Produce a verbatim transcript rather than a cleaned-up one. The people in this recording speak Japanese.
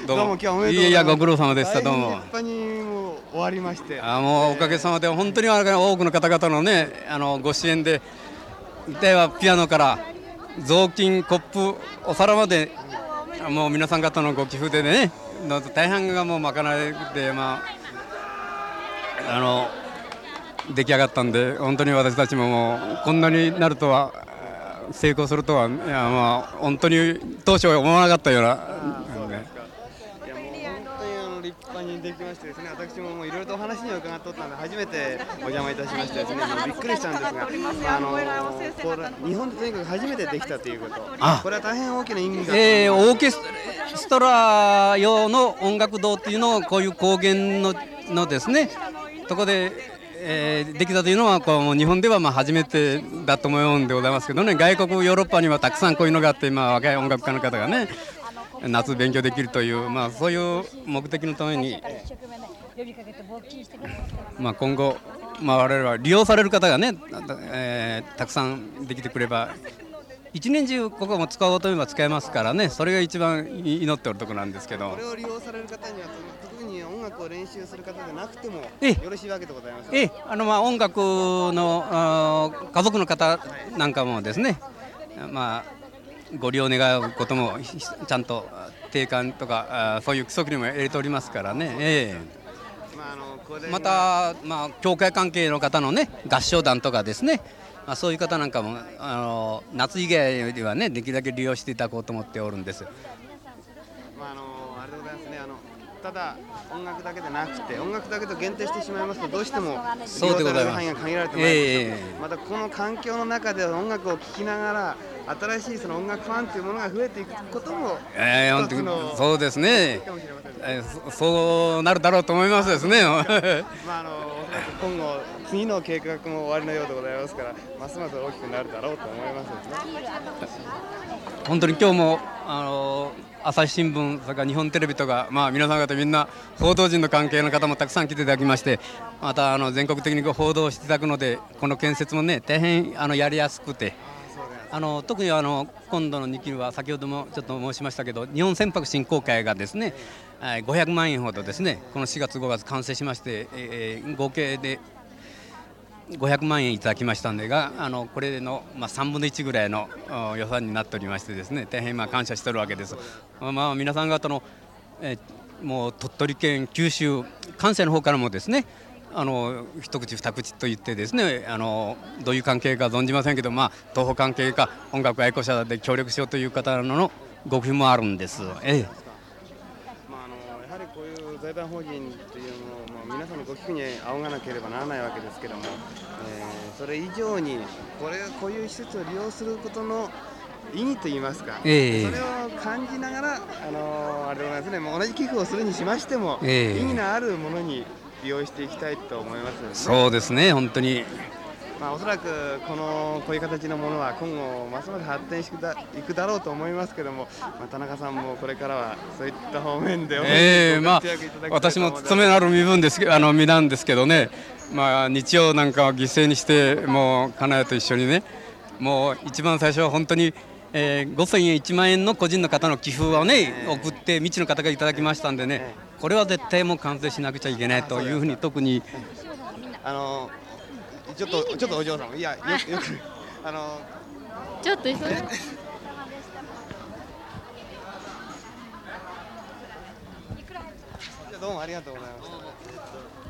どうもどうも今日はおめでとうございます。 いやいやご苦労様でした。どうも大変立派にもう終わりまして、 あもうおかげさまで本当に多くの方々のねあのご支援で、ではピアノから雑巾コップお皿までもう皆さん方のご寄付でね大半がもう賄いで、まあ、あの出来上がったんで、本当に私たちももうこんなになるとは成功するとは、いやまあ本当に当初は思わなかったような。 立派にできましてですね、私ももういろいろとお話には伺っとったので初めてお邪魔いたしましてですね、もうびっくりしたんですが、あのこれ日本でとにかく初めてできたということ、 あこれは大変大きな意味が、 えー、オーケストラ用の音楽堂っていうのをこういう高原ののですねとこで、えー、できたというのはこうもう日本ではまあ初めてだと思うんでございますけどね、外国ヨーロッパにはたくさんこういうのがあって、まあ、若い音楽家の方がね夏勉強できるという、まあ、そういう目的のために、まあ、今後、まあ、我々は利用される方がね、えー、たくさんできてくれば一年中ここも使おうと思えば使えますからね、それが一番祈っておるところなんですけど、 これを利用される方には特に音楽を練習する方でなくてもえよろしいわけでございますか。 えあのまあ音楽の家族の方なんかもですね、まあご利用願うこともちゃんと定款とかそういう規則にも入れておりますからね、えーまあ、あのこれまた、まあ、教会関係の方のね合唱団とかですね、まあ、そういう方なんかもあの夏以外ではねできるだけ利用していただこうと思っておるんです。 まあ、あのあれでございますね、あのただ音楽だけでなくて音楽だけと限定してしまいますとどうしても利用される範囲が限られてまいります、えー、またこの環境の中で音楽を聴きながら新しいその音楽ファンというものが増えていくこともえー、 一つのそうですね、えー、そうなるだろうと思いますですねまああの今後次の計画も終わりのようでございますから、ますます大きくなるだろうと思いますですね。 本当に今日もあの朝日新聞、それから日本テレビとか、まあ、皆さん方みんな報道陣の関係の方もたくさん来ていただきまして、またあの全国的に報道していただくので、この建設もね大変あのやりやすくて、あの特にあの今度のにきは先ほどもちょっと申しましたけど、日本船舶振興会がですねごひゃくまんえんほどですねこのしがつごがつ完成しまして、えー、合計でごひゃくまんえんいただきましたのでが、あのこれの、まあ、さんぶんのいちぐらいの予算になっておりましてですね、大変まあ感謝しておるわけです。まあ、皆さん方の、えー、もう鳥取県、九州、関西の方からもですね、あの一口二口と言ってですね、あのどういう関係か存じませんけど、まあ、東宝関係か音楽愛好者で協力しようという方のご寄付もあるんです。ええ、 まあ、あのやはりこういう財団法人というのを、まあ、皆さんのご寄付に仰がなければならないわけですけども、えー、それ以上にこれこういう施設を利用することの意義といいますか、えー、それを感じながら、あのあれでございますね、もう同じ寄付をするにしましても、えー、意義のあるものに利用していきたいと思います、ね、 そうですね、本当に、 まあ、おそらくこのこういう形のものは今後ますます発展していくだろうと思いますけども、まあ、田中さんもこれからはそういった方面で、 えーまあ、私も務めのある身分ですあの身なんですけどね、まあ、日曜なんかを犠牲にしてもう金谷と一緒にね、もう一番最初は本当に、えー、ごせんえんいちまんえんの個人の方の寄付をね、えー、送って未知の方がいただきましたんでね、えー、これは絶対もう完成しなくちゃいけないというふうに特にあのちょっとちょっとお嬢さんいやよくよくあのちょっと急いでどうもありがとうございました。